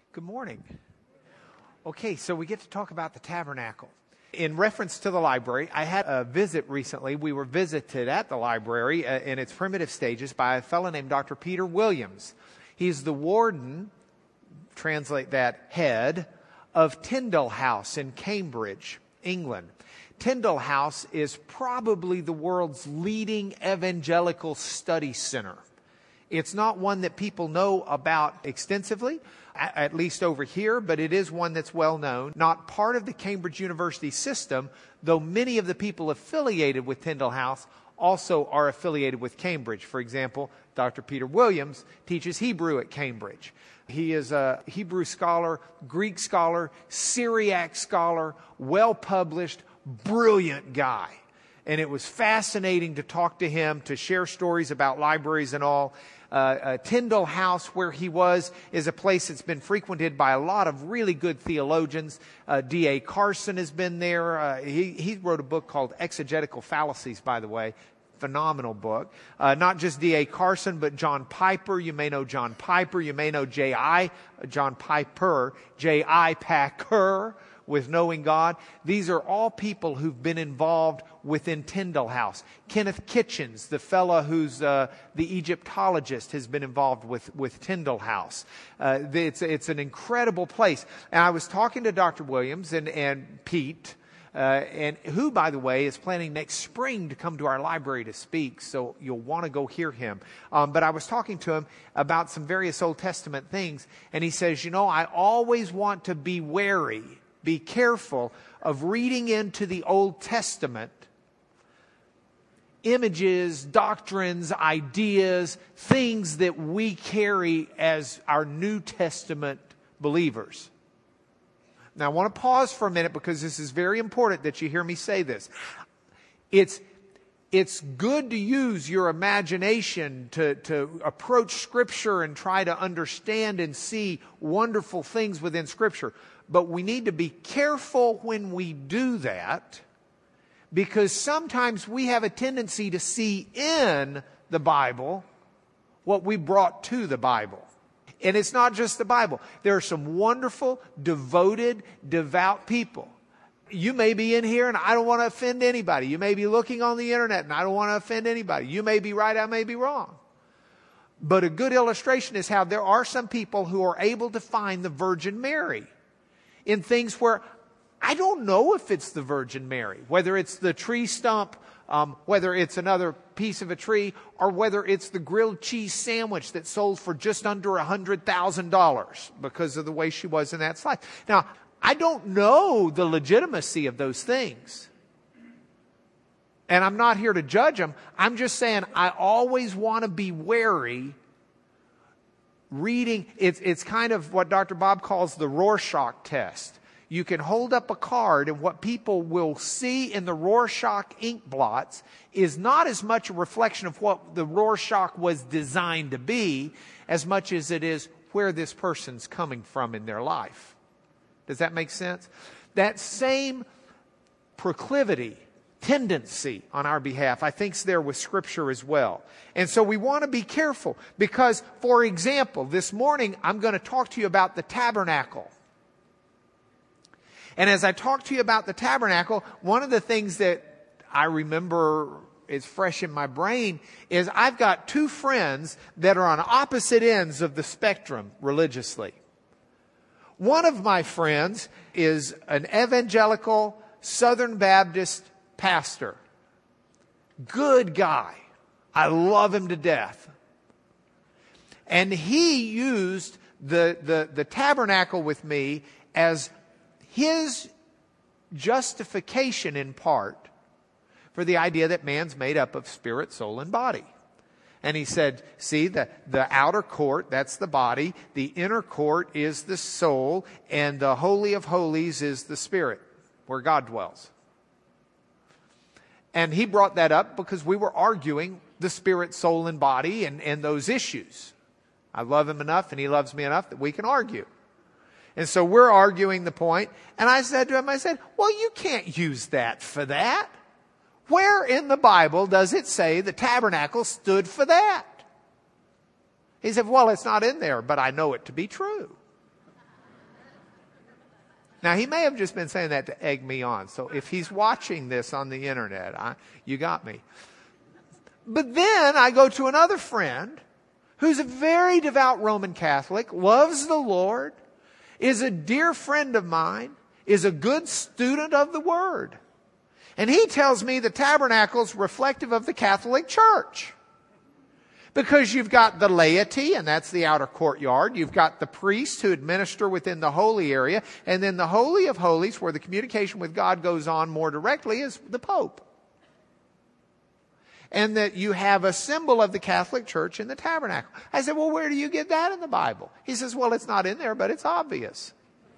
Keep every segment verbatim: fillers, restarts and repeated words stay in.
Good morning. Okay, so we get to talk about the tabernacle. In reference to the library, I had a visit recently. We were visited at the library uh, in its primitive stages by a fellow named Doctor Peter Williams. He's the warden, translate that, head, of Tyndale House in Cambridge, England. Tyndale House is probably the world's leading evangelical study center. It's not one that people know about extensively, at least over here, but it is one that's well known. Not part of the Cambridge University system, though many of the people affiliated with Tyndale House also are affiliated with Cambridge. For example, Doctor Peter Williams teaches Hebrew at Cambridge. He is a Hebrew scholar, Greek scholar, Syriac scholar, well-published, brilliant guy. And it was fascinating to talk to him, to share stories about libraries and all. Uh, uh, Tyndale House, where he was, is a place that's been frequented by a lot of really good theologians. Uh, D A Carson has been there. Uh, he, he wrote a book called Exegetical Fallacies, by the way. Phenomenal book. Uh, not just D A Carson, but John Piper. You may know John Piper. You may know J I John Piper, J I Packer, with Knowing God. These are all people who've been involved within Tyndale House. Kenneth Kitchens, the fellow who's uh, the Egyptologist, has been involved with, with Tyndale House. Uh, it's, it's an incredible place. And I was talking to Doctor Williams and, and Pete, uh, and who, by the way, is planning next spring to come to our library to speak, so you'll want to go hear him. Um, but I was talking to him about some various Old Testament things, and he says, you know, I always want to be wary, be careful of reading into the Old Testament images, doctrines, ideas, things that we carry as our New Testament believers. Now, I want to pause for a minute because this is very important that you hear me say this. It's It's good to use your imagination to, to approach Scripture and try to understand and see wonderful things within Scripture. But we need to be careful when we do that, because sometimes we have a tendency to see in the Bible what we brought to the Bible. And it's not just the Bible. There are some wonderful, devoted, devout people. You may be in here and I don't want to offend anybody. You may be looking on the internet and I don't want to offend anybody. You may be right, I may be wrong. But a good illustration is how there are some people who are able to find the Virgin Mary in things where I don't know if it's the Virgin Mary, whether it's the tree stump, um, whether it's another piece of a tree, or whether it's the grilled cheese sandwich that sold for just under one hundred thousand dollars because of the way she was in that slide. Now, I don't know the legitimacy of those things. And I'm not here to judge them. I'm just saying I always want to be wary reading. It's, it's kind of what Doctor Bob calls the Rorschach test. You can hold up a card and what people will see in the Rorschach ink blots is not as much a reflection of what the Rorschach was designed to be as much as it is where this person's coming from in their life. Does that make sense? That same proclivity, tendency on our behalf, I think is there with Scripture as well. And so we want to be careful because, for example, this morning I'm going to talk to you about the tabernacle. And as I talk to you about the tabernacle, one of the things that I remember is fresh in my brain is I've got two friends that are on opposite ends of the spectrum religiously. One of my friends is an evangelical Southern Baptist pastor. Good guy. I love him to death. And he used the, the, the tabernacle with me as his justification in part for the idea that man's made up of spirit, soul, and body. And he said, see, the, the outer court, that's the body. The inner court is the soul. And the Holy of Holies is the spirit, where God dwells. And he brought that up because we were arguing the spirit, soul, and body and, and those issues. I love him enough and he loves me enough that we can argue. And so we're arguing the point. And I said to him, I said, well, you can't use that for that. Where in the Bible does it say the tabernacle stood for that? He said, well, it's not in there, but I know it to be true. Now, he may have just been saying that to egg me on. So if he's watching this on the internet, I, you got me. But then I go to another friend who's a very devout Roman Catholic, loves the Lord, is a dear friend of mine, is a good student of the Word. And he tells me the tabernacle's reflective of the Catholic Church. Because you've got the laity, and that's the outer courtyard. You've got the priests who administer within the holy area. And then the Holy of Holies, where the communication with God goes on more directly, is the Pope. And that you have a symbol of the Catholic Church in the tabernacle. I said, well, where do you get that in the Bible? He says, well, it's not in there, but it's obvious.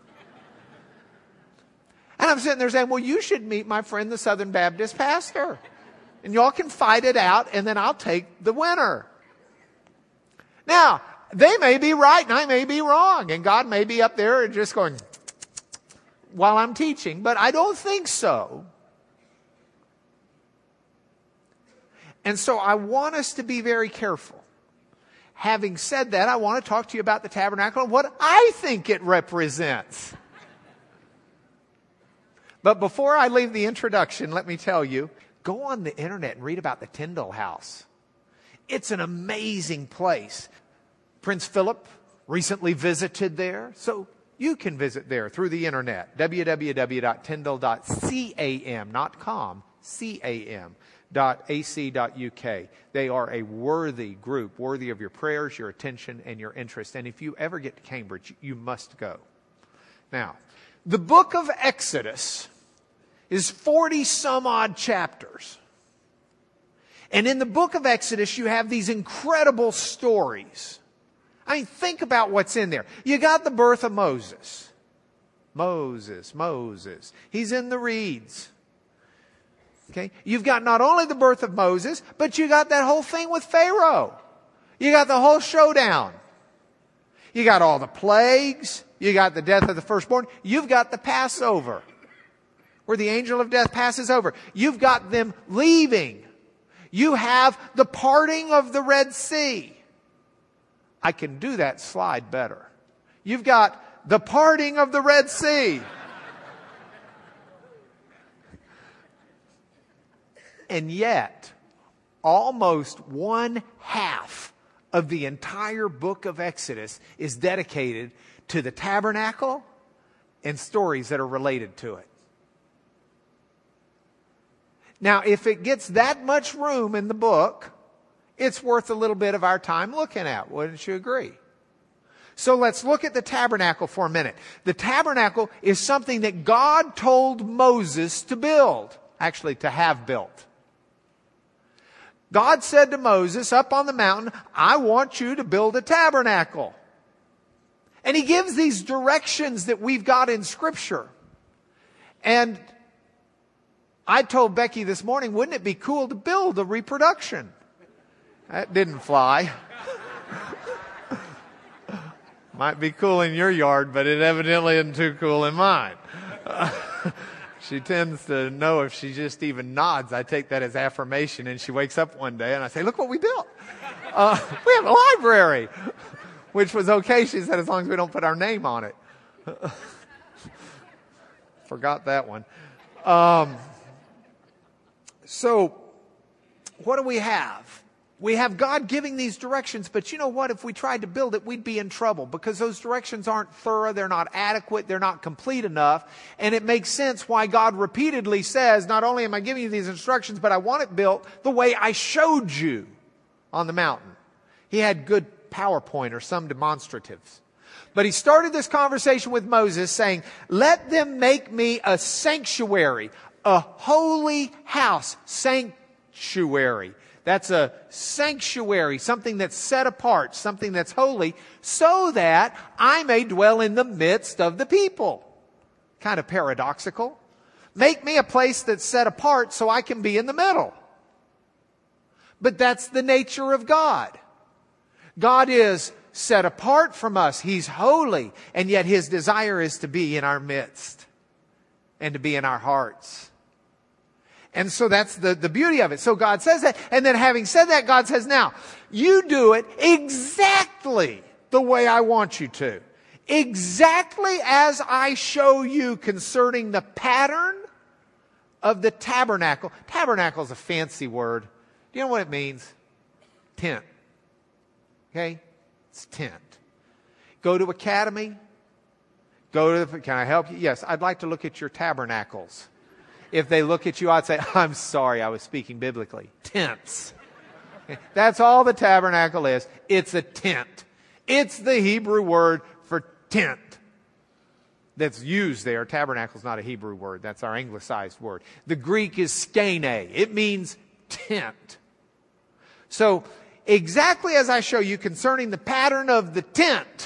And I'm sitting there saying, well, you should meet my friend, the Southern Baptist pastor. And y'all can fight it out, and then I'll take the winner. Now, they may be right and I may be wrong. And God may be up there and just going while I'm teaching. But I don't think so. And so I want us to be very careful. Having said that, I want to talk to you about the tabernacle and what I think it represents. But before I leave the introduction, let me tell you, go on the internet and read about the Tyndale House. It's an amazing place. Prince Philip recently visited there, so you can visit there through the internet. w w w dot tyndale dot cam, not com, cam dot a c dot u k. They are a worthy group, worthy of your prayers, your attention, and your interest. And if you ever get to Cambridge, you must go. Now, the book of Exodus is forty some odd chapters. And in the book of Exodus, you have these incredible stories. I mean, think about what's in there. You got the birth of Moses. Moses, Moses. He's in the reeds. Okay? You've got not only the birth of Moses, but you got that whole thing with Pharaoh. You got the whole showdown. You got all the plagues. You got the death of the firstborn. You've got the Passover, where the angel of death passes over. You've got them leaving. You have the parting of the Red Sea. I can do that slide better. You've got the parting of the Red Sea. And yet, almost one half of the entire book of Exodus is dedicated to the tabernacle and stories that are related to it. Now, if it gets that much room in the book, it's worth a little bit of our time looking at. Wouldn't you agree? So let's look at the tabernacle for a minute. The tabernacle is something that God told Moses to build, actually to have built. God said to Moses up on the mountain, I want you to build a tabernacle. And he gives these directions that we've got in Scripture. And I told Becky this morning, wouldn't it be cool to build a reproduction? That didn't fly. Might be cool in your yard, but it evidently isn't too cool in mine. She tends to know if she just even nods, I take that as affirmation, and she wakes up one day and I say, look what we built. Uh, we have a library, which was okay, she said, as long as we don't put our name on it. Forgot that one. Um, so, what do we have? We have God giving these directions, but you know what? If we tried to build it, we'd be in trouble because those directions aren't thorough, they're not adequate, they're not complete enough. And it makes sense why God repeatedly says, not only am I giving you these instructions, but I want it built the way I showed you on the mountain. He had good PowerPoint or some demonstratives. But he started this conversation with Moses saying, let them make me a sanctuary, a holy house, sanctuary. That's a sanctuary, something that's set apart, something that's holy, so that I may dwell in the midst of the people. Kind of paradoxical. Make me a place that's set apart so I can be in the middle. But that's the nature of God. God is set apart from us. He's holy, and yet His desire is to be in our midst and to be in our hearts. And so that's the, the beauty of it. So God says that. And then having said that, God says, now, you do it exactly the way I want you to. exactly as I show you concerning the pattern of the tabernacle. Tabernacle is a fancy word. Do you know what it means? Tent. Okay? It's tent. Go to Academy. Go to the, can I help you? Yes, I'd like to look at your tabernacles. If they look at you, I'd say, I'm sorry, I was speaking biblically. Tents. Okay? That's all the tabernacle is. It's a tent. It's the Hebrew word for tent that's used there. Tabernacle is not a Hebrew word. That's our anglicized word. The Greek is skene. It means tent. So, exactly as I show you concerning the pattern of the tent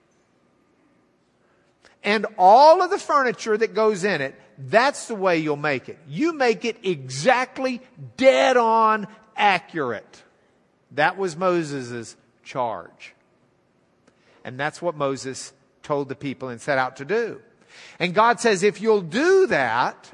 and all of the furniture that goes in it, that's the way you'll make it. You make it exactly dead on accurate. That was Moses' charge. And that's what Moses told the people and set out to do. And God says, if you'll do that,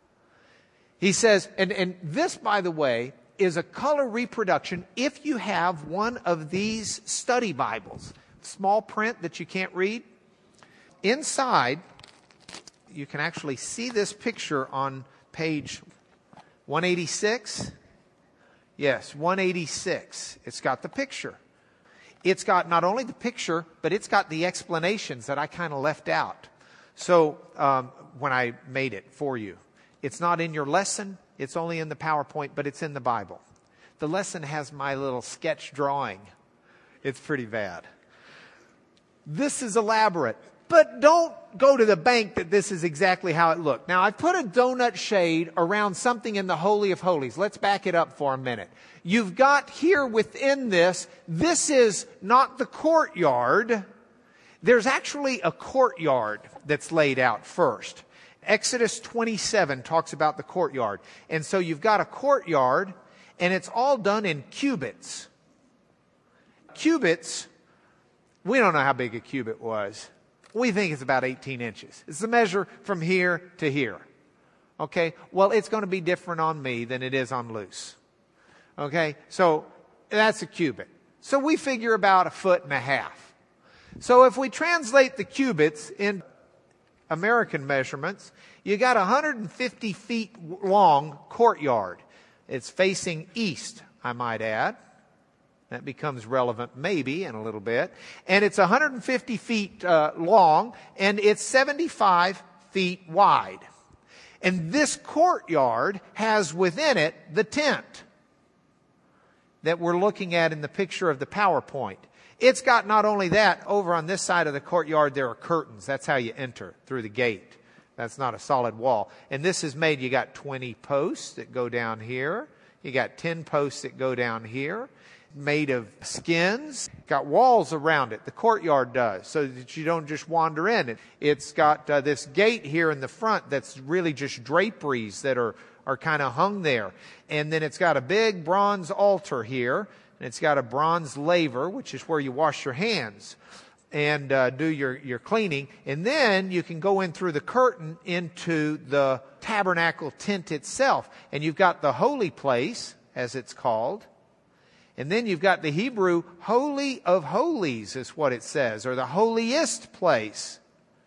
He says, and, and this, by the way, is a color reproduction if you have one of these study Bibles. Small print that you can't read. Inside, you can actually see this picture on page one eighty-six. Yes, one eighty-six. It's got the picture. It's got not only the picture, but it's got the explanations that I kind of left out. So um, when I made it for you, it's not in your lesson. It's only in the PowerPoint, but it's in the Bible. The lesson has my little sketch drawing. It's pretty bad. This is elaborate, but don't go to the bank that this is exactly how it looked. Now, I've put a donut shade around something in the Holy of Holies. Let's back it up for a minute. You've got here within this, this is not the courtyard. There's actually a courtyard that's laid out first. Exodus twenty-seven talks about the courtyard. And so you've got a courtyard, and it's all done in cubits. Cubits, we don't know how big a cubit was. We think it's about eighteen inches. It's the measure from here to here. Okay? Well, it's going to be different on me than it is on Luce. Okay? So that's a cubit. So we figure about a foot and a half. So if we translate the cubits in American measurements, you got a one hundred fifty feet long courtyard. It's facing east, I might add. That becomes relevant maybe in a little bit. And it's one hundred fifty feet uh, long, and it's seventy-five feet wide. And this courtyard has within it the tent that we're looking at in the picture of the PowerPoint. It's got not only that, over on this side of the courtyard there are curtains. That's how you enter, through the gate. That's not a solid wall. And this is made, you got twenty posts that go down here. You got ten posts that go down here. Made of skins. Got walls around it. The courtyard does, so that you don't just wander in. It, it's got uh, this gate here in the front that's really just draperies that are, are kind of hung there. And then it's got a big bronze altar here. And it's got a bronze laver, which is where you wash your hands and uh, do your, your cleaning. And then you can go in through the curtain into the tabernacle tent itself. And you've got the holy place, as it's called. And then you've got the Hebrew Holy of Holies, is what it says, or the holiest place.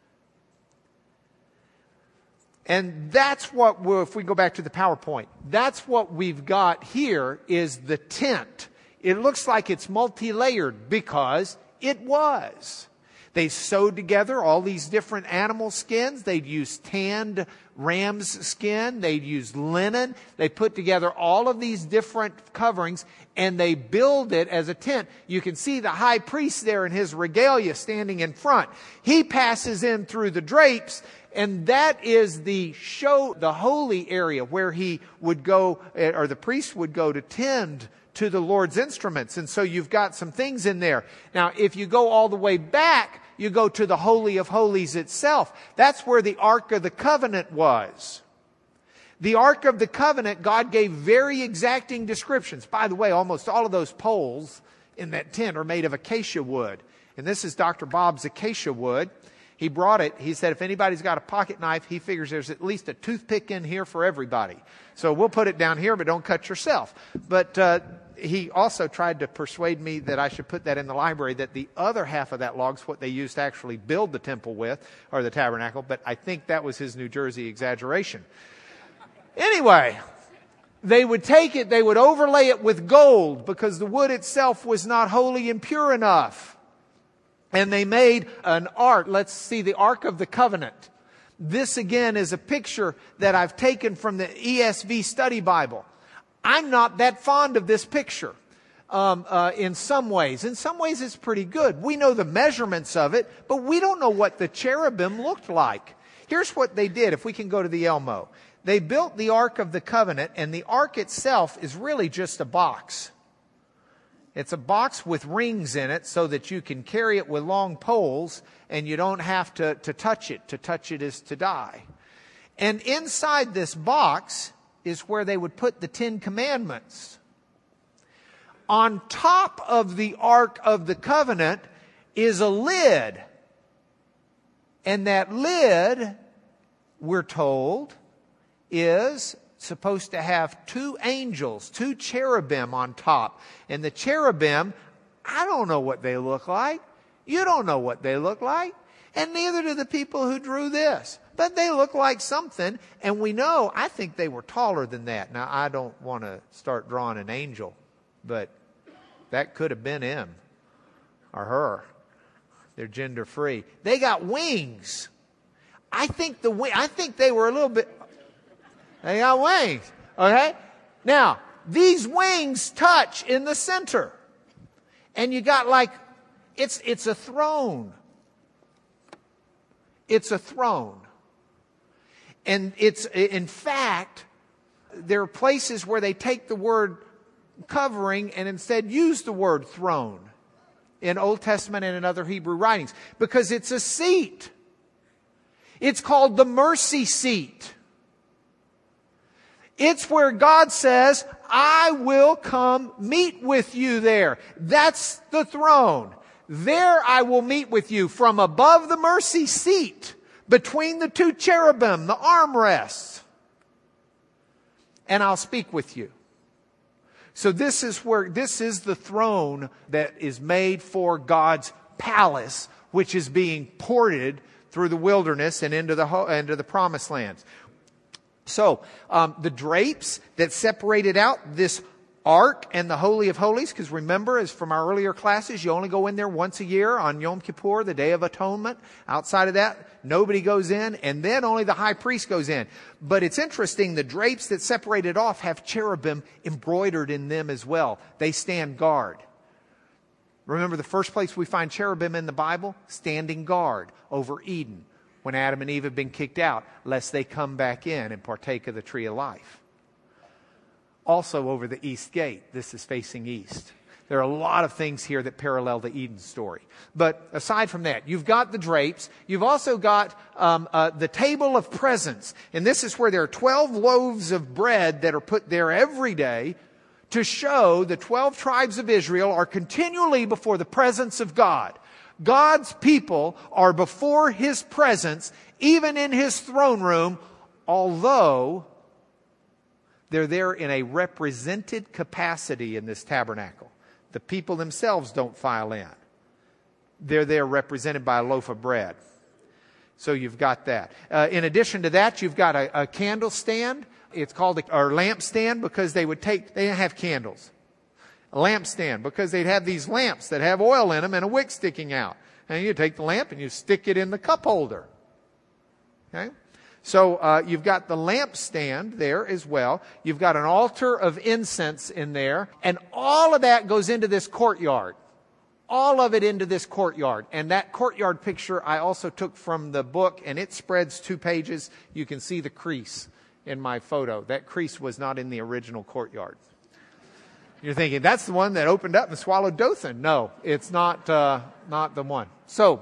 And that's what, we'll, if we go back to the PowerPoint, that's what we've got here is the tent. It looks like it's multi-layered because it was. They sewed together all these different animal skins. They'd use tanned ram's skin. They'd use linen. They put together all of these different coverings and they build it as a tent. You can see the high priest there in his regalia standing in front. He passes in through the drapes, and that is the show, the holy area where he would go, or the priest would go to tend to the Lord's instruments. And so you've got some things in there. Now, if you go all the way back, you go to the Holy of Holies itself. That's where the Ark of the Covenant was. The Ark of the Covenant, God gave very exacting descriptions. By the way, almost all of those poles in that tent are made of acacia wood. And this is Doctor Bob's acacia wood. He brought it. He said, if anybody's got a pocket knife, he figures there's at least a toothpick in here for everybody. So we'll put it down here, but don't cut yourself. But uh, he also tried to persuade me that I should put that in the library, that the other half of that log's what they used to actually build the temple with, or the tabernacle. But I think that was his New Jersey exaggeration. Anyway, they would take it, they would overlay it with gold because the wood itself was not holy and pure enough. And they made an ark. Let's see, the Ark of the Covenant. This again is a picture that I've taken from the E S V Study Bible. I'm not that fond of this picture um, uh, in some ways. In some ways it's pretty good. We know the measurements of it, but we don't know what the cherubim looked like. Here's what they did, if we can go to the Elmo. They built the Ark of the Covenant, and the Ark itself is really just a box. It's a box with rings in it so that you can carry it with long poles and you don't have to, to touch it. To touch it is to die. And inside this box is where they would put the Ten Commandments. On top of the Ark of the Covenant is a lid. And that lid, we're told, is supposed to have two angels, two cherubim on top. And the cherubim, I don't know what they look like. You don't know what they look like. And neither do the people who drew this. But they look like something. And we know, I think they were taller than that. Now, I don't want to start drawing an angel, but that could have been him or her. They're gender free. They got wings. I think the wing, I think they were a little bit, they got wings. Okay? Now, these wings touch in the center. And you got like, it's, it's a throne. It's a throne. And it's, in fact, there are places where they take the word covering and instead use the word throne in Old Testament and in other Hebrew writings, because it's a seat. It's called the mercy seat. It's where God says, I will come meet with you there. That's the throne. There I will meet with you from above the mercy seat, between the two cherubim, the armrests. And I'll speak with you. So this is where, this is the throne that is made for God's palace, which is being ported through the wilderness and into the, into the promised lands. So, um, the drapes that separated out this ark and the Holy of Holies, because remember, as from our earlier classes, you only go in there once a year on Yom Kippur, the Day of Atonement. Outside of that, nobody goes in, and then only the high priest goes in. But it's interesting, the drapes that separate it off have cherubim embroidered in them as well. They stand guard. Remember the first place we find cherubim in the Bible? Standing guard over Eden, when Adam and Eve have been kicked out, lest they come back in and partake of the tree of life. Also over the east gate. This is facing east. There are a lot of things here that parallel the Eden story. But aside from that, you've got the drapes. You've also got um, uh, the table of presence. And this is where there are twelve loaves of bread that are put there every day to show the twelve tribes of Israel are continually before the presence of God. God's people are before His presence, even in His throne room, although they're there in a represented capacity in this tabernacle. The people themselves don't file in. They're there represented by a loaf of bread. So you've got that. Uh, in addition to that, you've got a, a candle stand. It's called a or lamp stand because they would take, they didn't have candles. A lampstand, because they'd have these lamps that have oil in them and a wick sticking out. And you take the lamp and you stick it in the cup holder. Okay? So uh, you've got the lampstand there as well. You've got an altar of incense in there. And all of that goes into this courtyard. All of it into this courtyard. And that courtyard picture I also took from the book, and it spreads two pages. You can see the crease in my photo. That crease was not in the original courtyard. You're thinking, that's the one that opened up and swallowed Dothan. No, it's not, uh, not the one. So,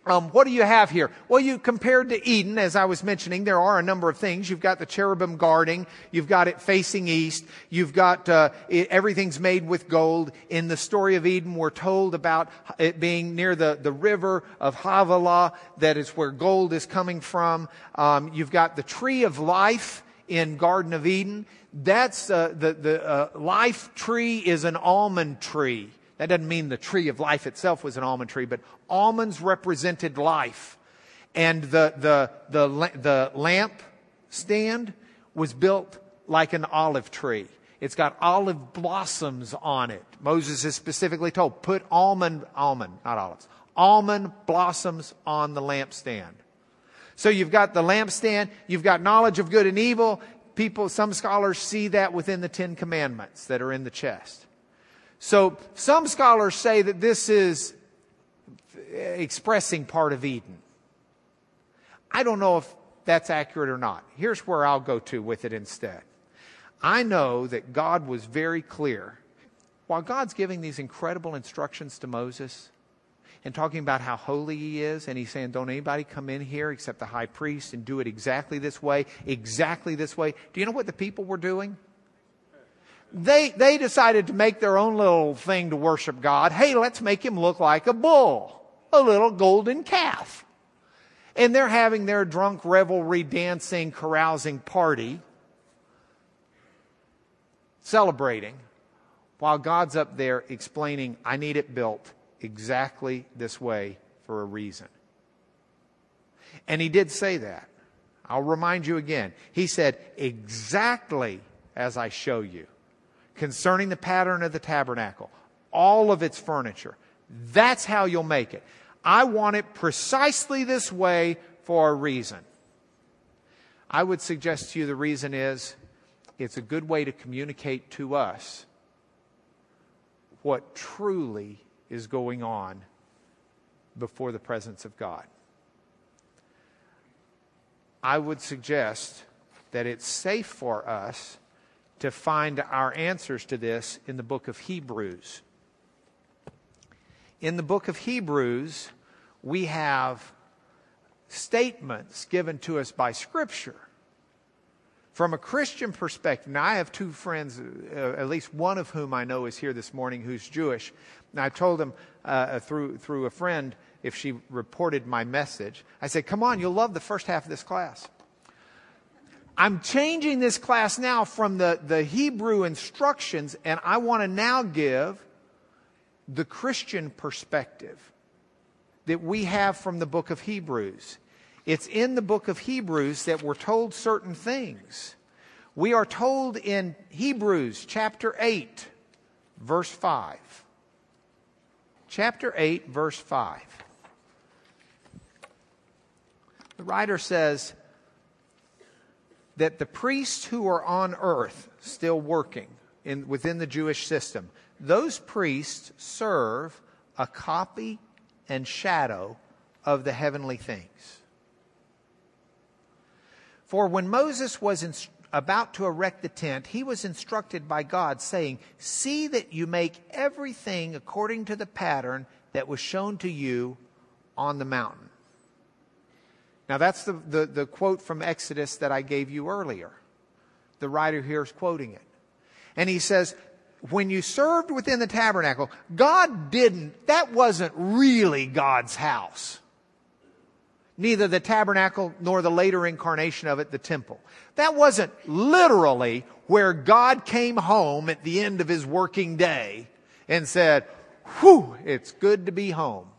Um, what do you have here? Well, you compared to Eden, as I was mentioning, there are a number of things. You've got the cherubim guarding. You've got it facing east. You've got uh, it, everything's made with gold. In the story of Eden, we're told about it being near the, the river of Havilah. That is where gold is coming from. Um, you've got the tree of life in Garden of Eden. That's uh, the the uh, life tree is an almond tree. That doesn't mean the tree of life itself was an almond tree, but almonds represented life. And the, the, the, the lamp stand was built like an olive tree. It's got olive blossoms on it. Moses is specifically told, put almond, almond, not olives, almond blossoms on the lampstand. So you've got the lampstand, you've got knowledge of good and evil. People, some scholars see that within the Ten Commandments that are in the chest. So some scholars say that this is expressing part of Eden. I don't know if that's accurate or not. Here's where I'll go to with it instead. I know that God was very clear. While God's giving these incredible instructions to Moses and talking about how holy he is, and he's saying, don't anybody come in here except the high priest and do it exactly this way, exactly this way. Do you know what the people were doing? They, they decided to make their own little thing to worship God. Hey, let's make him look like a bull, a little golden calf. And they're having their drunk revelry, dancing, carousing party, celebrating, while God's up there explaining, I need it built exactly this way for a reason. And he did say that. I'll remind you again. He said, exactly as I show you. Concerning the pattern of the tabernacle, all of its furniture. That's how you'll make it. I want it precisely this way for a reason. I would suggest to you the reason is it's a good way to communicate to us what truly is going on before the presence of God. I would suggest that it's safe for us to find our answers to this in the book of Hebrews. In the book of Hebrews, we have statements given to us by Scripture. From a Christian perspective, now I have two friends, uh, at least one of whom I know is here this morning who's Jewish. And I told them uh, through, through a friend, if she reported my message, I said, come on, you'll love the first half of this class. I'm changing this class now from the, the Hebrew instructions, and I want to now give the Christian perspective that we have from the book of Hebrews. It's in the book of Hebrews that we're told certain things. We are told in Hebrews chapter eight, verse five. Chapter eight, verse five. The writer says that the priests who are on earth still working in, within the Jewish system, those priests serve a copy and shadow of the heavenly things. For when Moses was in, about to erect the tent, he was instructed by God, saying, see that you make everything according to the pattern that was shown to you on the mountain. Now that's the, the, the quote from Exodus that I gave you earlier. The writer here is quoting it. And he says, when you served within the tabernacle, God didn't, that wasn't really God's house. Neither the tabernacle nor the later incarnation of it, the temple. That wasn't literally where God came home at the end of his working day and said, whew, it's good to be home.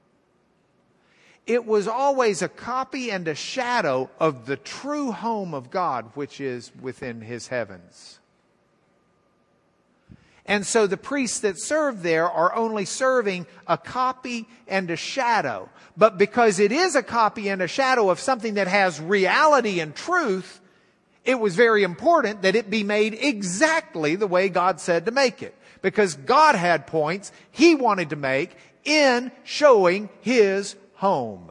It was always a copy and a shadow of the true home of God, which is within his heavens. And so the priests that serve there are only serving a copy and a shadow. But because it is a copy and a shadow of something that has reality and truth, it was very important that it be made exactly the way God said to make it. Because God had points he wanted to make in showing his home.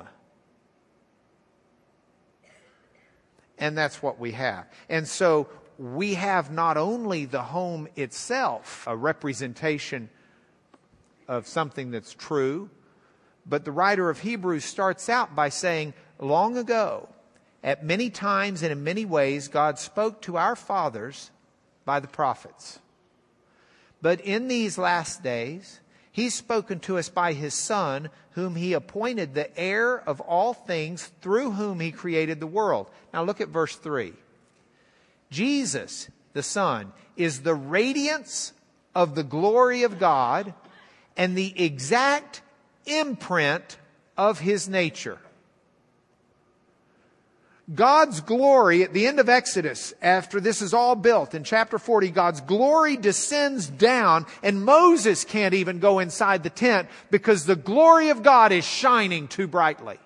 And that's what we have. And so we have not only the home itself, a representation of something that's true, But the writer of Hebrews starts out by saying, long ago, at many times and in many ways, God spoke to our fathers by the prophets. But in these last days, He's spoken to us by His Son, whom He appointed the heir of all things, through whom He created the world. Now look at verse three. Jesus, the Son, is the radiance of the glory of God and the exact imprint of His nature. God's glory at the end of Exodus, after this is all built, in chapter forty, God's glory descends down and Moses can't even go inside the tent because the glory of God is shining too brightly.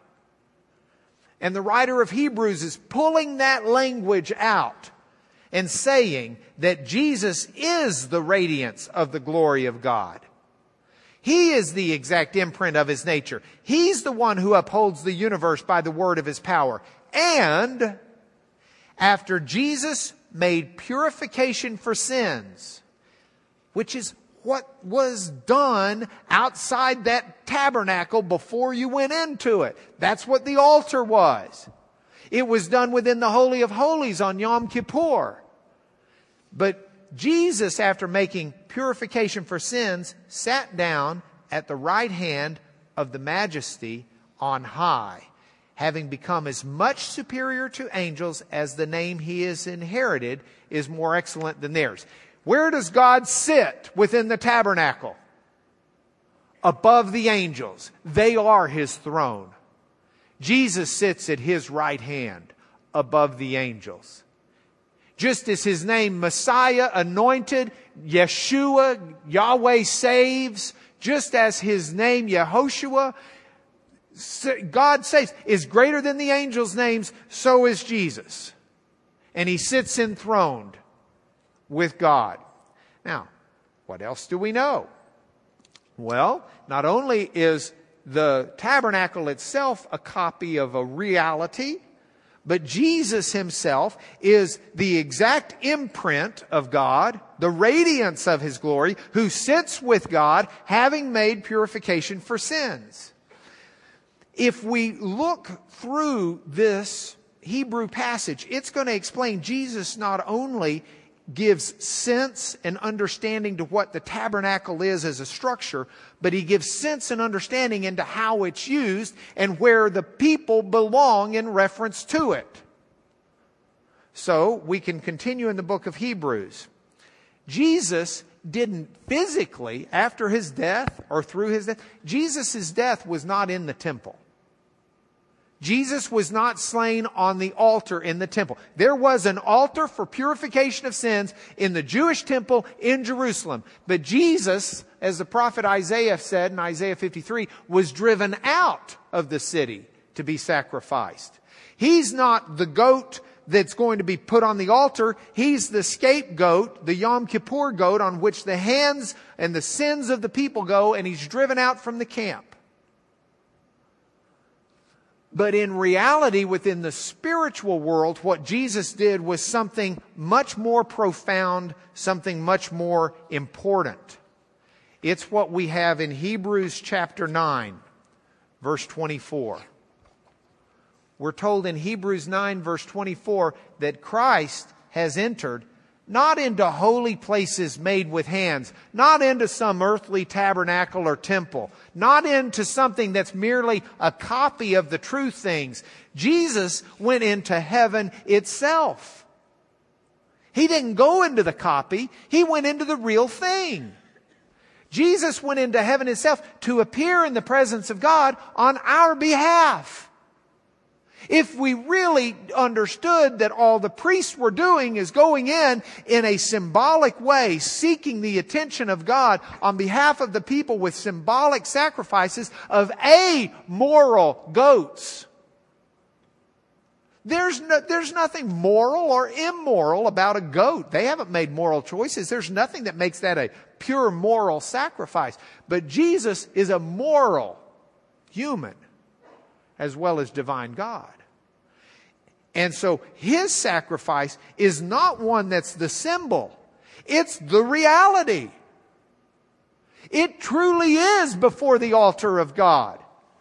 And the writer of Hebrews is pulling that language out and saying that Jesus is the radiance of the glory of God. He is the exact imprint of His nature. He's the one who upholds the universe by the word of His power. And after Jesus made purification for sins, which is what was done outside that tabernacle before you went into it. That's what the altar was. It was done within the Holy of Holies on Yom Kippur. But Jesus, after making purification for sins, sat down at the right hand of the Majesty on high, having become as much superior to angels as the name He has inherited is more excellent than theirs. Where does God sit within the tabernacle? Above the angels. They are His throne. Jesus sits at His right hand above the angels. Just as His name Messiah, Anointed, Yeshua, Yahweh saves, just as His name Yehoshua, God saves, is greater than the angels' names, so is Jesus. And He sits enthroned with God. Now, what else do we know? Well, not only is the tabernacle itself a copy of a reality, but Jesus Himself is the exact imprint of God, the radiance of His glory, who sits with God, having made purification for sins. If we look through this Hebrew passage, it's going to explain Jesus not only gives sense and understanding to what the tabernacle is as a structure, but He gives sense and understanding into how it's used and where the people belong in reference to it. So we can continue in the book of Hebrews. Jesus didn't physically, after His death or through His death, Jesus' death was not in the temple. Jesus was not slain on the altar in the temple. There was an altar for purification of sins in the Jewish temple in Jerusalem. But Jesus, as the prophet Isaiah said in Isaiah fifty-three, was driven out of the city to be sacrificed. He's not the goat that's going to be put on the altar. He's the scapegoat, the Yom Kippur goat, on which the hands and the sins of the people go, and He's driven out from the camp. But in reality, within the spiritual world, what Jesus did was something much more profound, something much more important. It's what we have in Hebrews chapter nine, verse twenty-four. We're told in Hebrews nine, verse twenty-four, that Christ has entered not into holy places made with hands, not into some earthly tabernacle or temple, not into something that's merely a copy of the true things. Jesus went into heaven itself. He didn't go into the copy. He went into the real thing. Jesus went into heaven itself to appear in the presence of God on our behalf. If we really understood that all the priests were doing is going in in a symbolic way, seeking the attention of God on behalf of the people with symbolic sacrifices of amoral goats. There's no, there's nothing moral or immoral about a goat. They haven't made moral choices. There's nothing that makes that a pure moral sacrifice. But Jesus is a moral human as well as divine God. And so His sacrifice is not one that's the symbol. It's the reality. It truly is before the altar of God.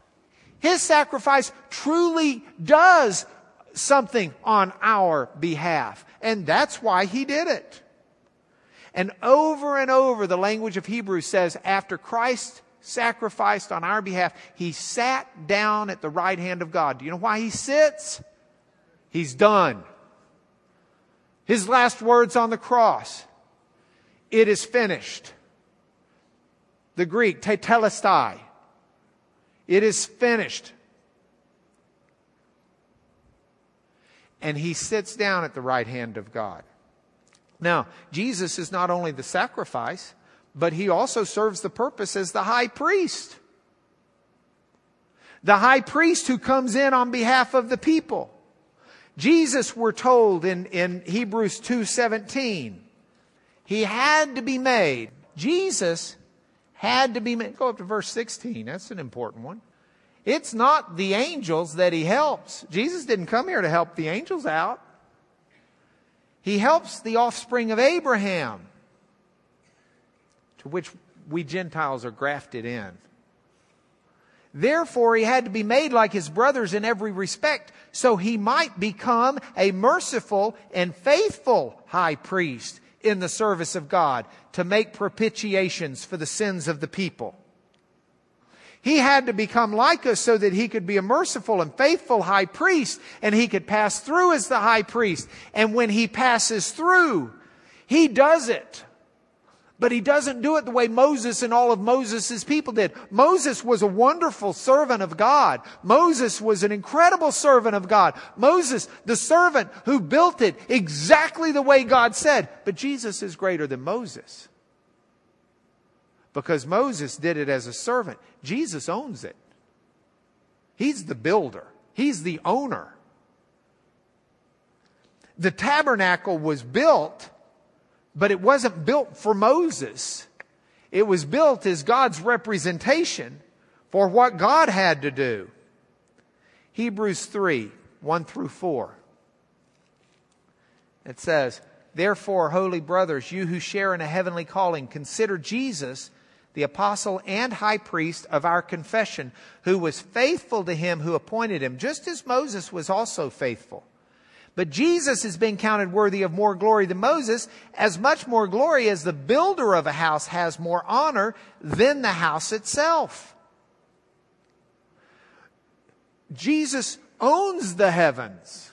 His sacrifice truly does something on our behalf. And that's why He did it. And over and over, the language of Hebrews says, after Christ sacrificed on our behalf, He sat down at the right hand of God. Do you know why He sits? He's done. His last words on the cross, it is finished. The Greek, tetelestai. It is finished. And He sits down at the right hand of God. Now, Jesus is not only the sacrifice, but He also serves the purpose as the high priest. The high priest who comes in on behalf of the people. Jesus, we're told in, in Hebrews two seventeen, He had to be made. Jesus had to be made. Go up to verse sixteen. That's an important one. It's not the angels that He helps. Jesus didn't come here to help the angels out. He helps the offspring of Abraham, to which we Gentiles are grafted in. Therefore, He had to be made like His brothers in every respect, so He might become a merciful and faithful high priest in the service of God to make propitiations for the sins of the people. He had to become like us so that He could be a merciful and faithful high priest, and He could pass through as the high priest. And when He passes through, He does it. But He doesn't do it the way Moses and all of Moses' people did. Moses was a wonderful servant of God. Moses was an incredible servant of God. Moses, the servant who built it exactly the way God said. But Jesus is greater than Moses. Because Moses did it as a servant. Jesus owns it. He's the builder. He's the owner. The tabernacle was built, but it wasn't built for Moses. It was built as God's representation for what God had to do. Hebrews three, one through four. It says, "Therefore, holy brothers, you who share in a heavenly calling, consider Jesus, the apostle and high priest of our confession, who was faithful to Him who appointed Him, just as Moses was also faithful. But Jesus has been counted worthy of more glory than Moses, as much more glory as the builder of a house has more honor than the house itself." Jesus owns the heavens.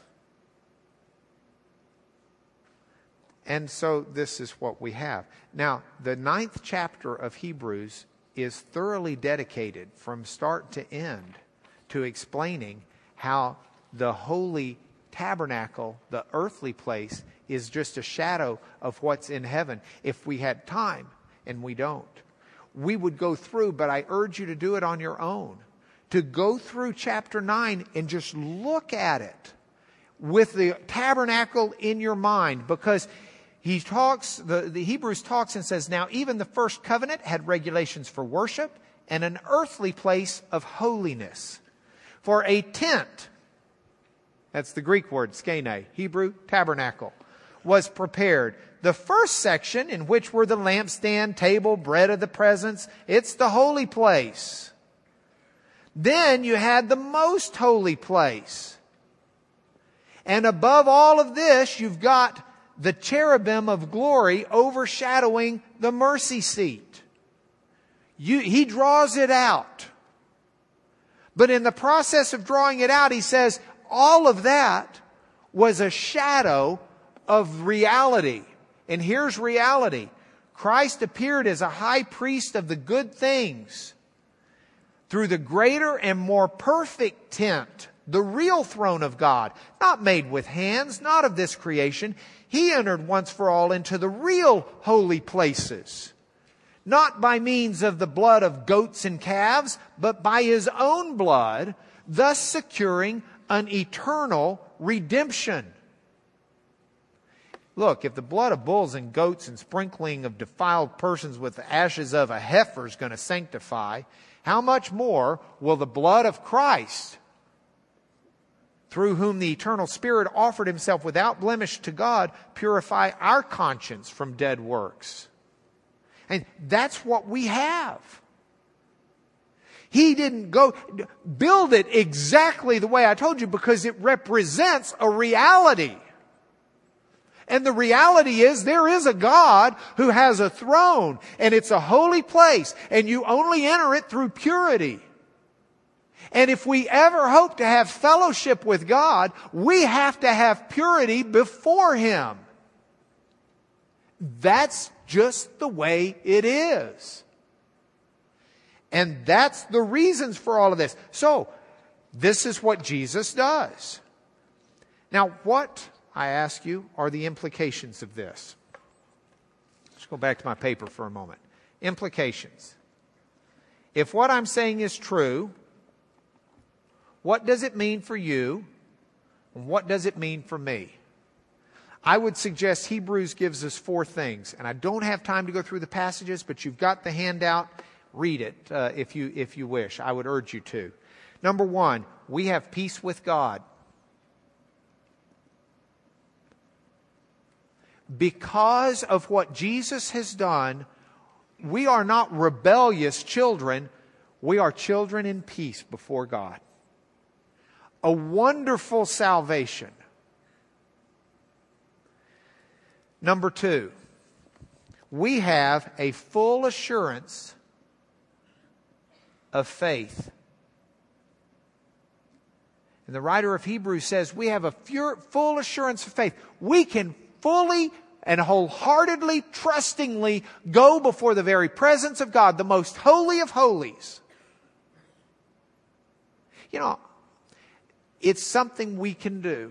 And so this is what we have. Now, the ninth chapter of Hebrews is thoroughly dedicated from start to end to explaining how the holy tabernacle, the earthly place, is just a shadow of what's in heaven. If we had time, and we don't, we would go through, but I urge you to do it on your own. To go through chapter nine and just look at it with the tabernacle in your mind, because He talks, the, the Hebrews talks and says, now even the first covenant had regulations for worship and an earthly place of holiness. For a tent, that's the Greek word, skene, Hebrew, tabernacle, was prepared. The first section, in which were the lampstand, table, bread of the presence, it's the holy place. Then you had the most holy place. And above all of this, you've got the cherubim of glory overshadowing the mercy seat. You, he draws it out. But in the process of drawing it out, He says, all of that was a shadow of reality. And here's reality. Christ appeared as a high priest of the good things through the greater and more perfect tent, the real throne of God, not made with hands, not of this creation. He entered once for all into the real holy places, not by means of the blood of goats and calves, but by His own blood, thus securing an eternal redemption. Look, if the blood of bulls and goats and sprinkling of defiled persons with the ashes of a heifer is going to sanctify, how much more will the blood of Christ, through whom the eternal Spirit offered Himself without blemish to God, purify our conscience from dead works? And that's what we have. He didn't go build it exactly the way I told you because it represents a reality. And the reality is there is a God who has a throne, and it's a holy place, and you only enter it through purity. And if we ever hope to have fellowship with God, we have to have purity before Him. That's just the way it is. And that's the reasons for all of this. So, this is what Jesus does. Now, what, I ask you, are the implications of this? Let's go back to my paper for a moment. Implications. If what I'm saying is true, what does it mean for you? And what does it mean for me? I would suggest Hebrews gives us four things. And I don't have time to go through the passages, but you've got the handout. Read it uh, if you if you wish. I would urge you to. Number one, we have peace with God. Because of what Jesus has done, we are not rebellious children. We are children in peace before God. A wonderful salvation. Number two, we have a full assurance of faith. And the writer of Hebrews says we have a full assurance of faith. We can fully and wholeheartedly, trustingly go before the very presence of God, the most holy of holies. You know, it's something we can do.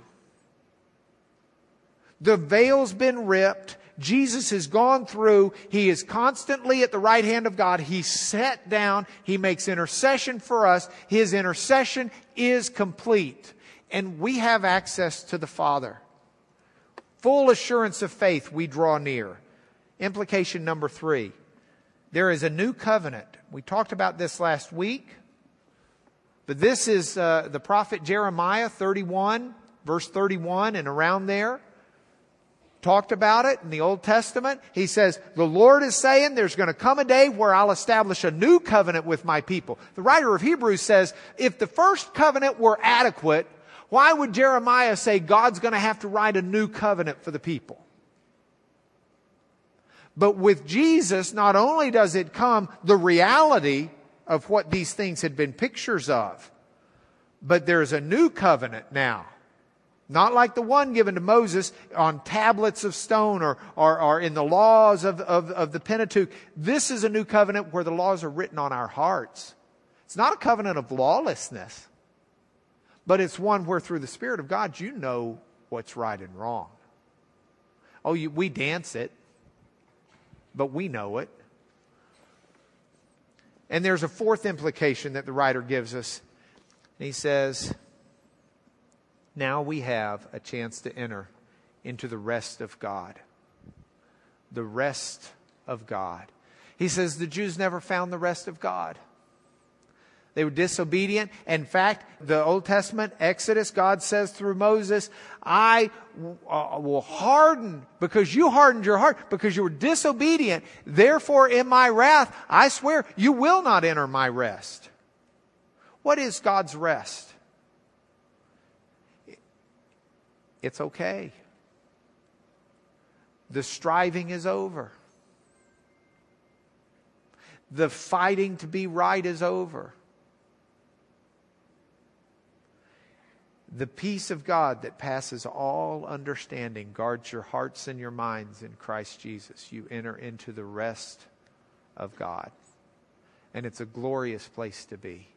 The veil's been ripped. Jesus has gone through. He is constantly at the right hand of God. He sat down. He makes intercession for us. His intercession is complete. And we have access to the Father. Full assurance of faith, we draw near. Implication number three. There is a new covenant. We talked about this last week. But this is uh, the prophet Jeremiah thirty-one, verse thirty-one and around there. Talked about it in the Old Testament. He says, the Lord is saying there's going to come a day where I'll establish a new covenant with my people. The writer of Hebrews says, if the first covenant were adequate, why would Jeremiah say God's going to have to write a new covenant for the people? But with Jesus, not only does it come the reality of what these things had been pictures of, but there's a new covenant now. Not like the one given to Moses on tablets of stone or, or, or in the laws of, of, of the Pentateuch. This is a new covenant where the laws are written on our hearts. It's not a covenant of lawlessness, but it's one where through the Spirit of God you know what's right and wrong. Oh, you, we dance it, but we know it. And there's a fourth implication that the writer gives us. He says, now we have a chance to enter into the rest of God. The rest of God. He says the Jews never found the rest of God. They were disobedient. In fact, the Old Testament, Exodus, God says through Moses, I will harden because you hardened your heart, because you were disobedient. Therefore, in my wrath, I swear you will not enter my rest. What is God's rest? It's okay. The striving is over. The fighting to be right is over. The peace of God that passes all understanding guards your hearts and your minds in Christ Jesus. You enter into the rest of God. And it's a glorious place to be.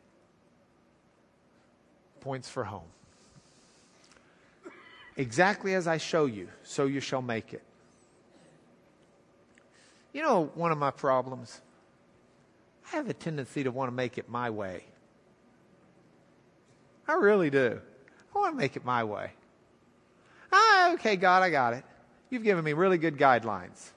Points for home. Exactly as I show you, so you shall make it. You know, one of my problems, I have a tendency to want to make it my way. I really do. I want to make it my way. Ah, okay, God, I got it. You've given me really good guidelines.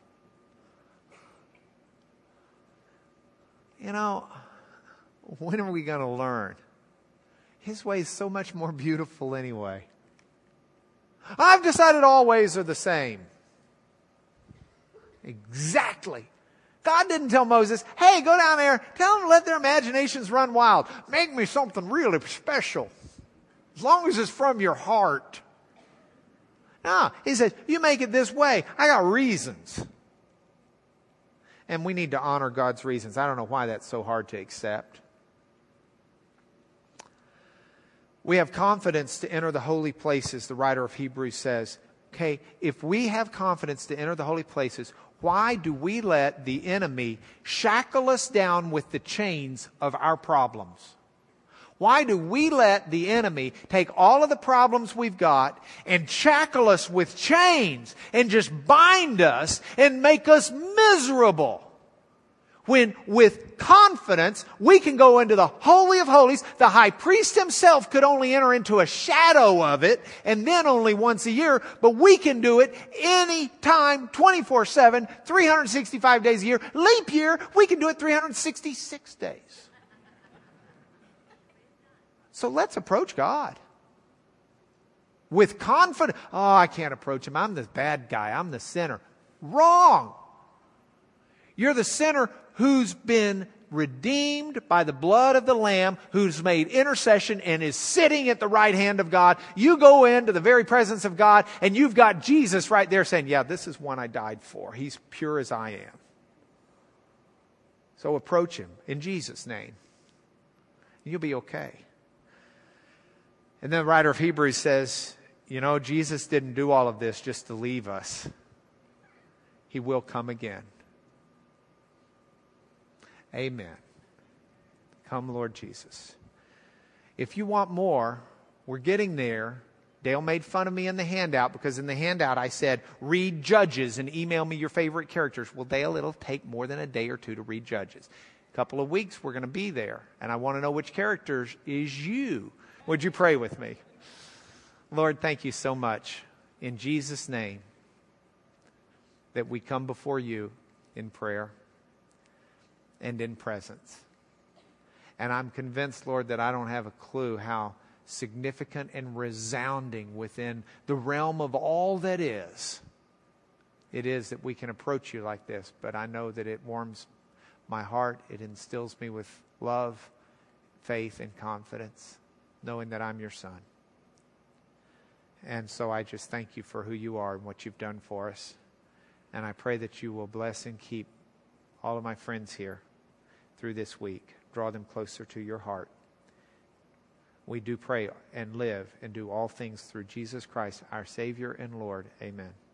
You know, when are we going to learn? His way is so much more beautiful anyway. I've decided all ways are the same. Exactly. God didn't tell Moses, hey, go down there, tell them to let their imaginations run wild. Make me something really special. As long as it's from your heart. No, he says, you make it this way. I got reasons. And we need to honor God's reasons. I don't know why that's so hard to accept. We have confidence to enter the holy places, the writer of Hebrews says. Okay, if we have confidence to enter the holy places, why do we let the enemy shackle us down with the chains of our problems? Why do we let the enemy take all of the problems we've got and shackle us with chains and just bind us and make us miserable? When with confidence we can go into the Holy of Holies. The high priest himself could only enter into a shadow of it, and then only once a year, but we can do it any time, twenty-four seven, three hundred sixty-five days a year. Leap year, we can do it three hundred sixty-six days. So let's approach God with confidence. Oh, I can't approach Him. I'm the bad guy. I'm the sinner. Wrong. You're the sinner who's been redeemed by the blood of the Lamb, who's made intercession and is sitting at the right hand of God. You go into the very presence of God and you've got Jesus right there saying, yeah, this is one I died for. He's pure as I am. So approach Him in Jesus' name. You'll be okay. And then the writer of Hebrews says, you know, Jesus didn't do all of this just to leave us. He will come again. Amen. Come, Lord Jesus. If you want more, we're getting there. Dale made fun of me in the handout because in the handout I said, read Judges and email me your favorite characters. Well, Dale, it'll take more than a day or two to read Judges. A couple of weeks we're going to be there. And I want to know which characters is you. Would you pray with me? Lord, thank you so much in Jesus' name that we come before you in prayer and in presence. And I'm convinced, Lord, that I don't have a clue how significant and resounding within the realm of all that is, it is that we can approach you like this. But I know that it warms my heart. It instills me with love, faith, and confidence, knowing that I'm your son. And so I just thank you for who you are and what you've done for us. And I pray that you will bless and keep all of my friends here through this week. Draw them closer to your heart. We do pray and live and do all things through Jesus Christ, our Savior and Lord. Amen.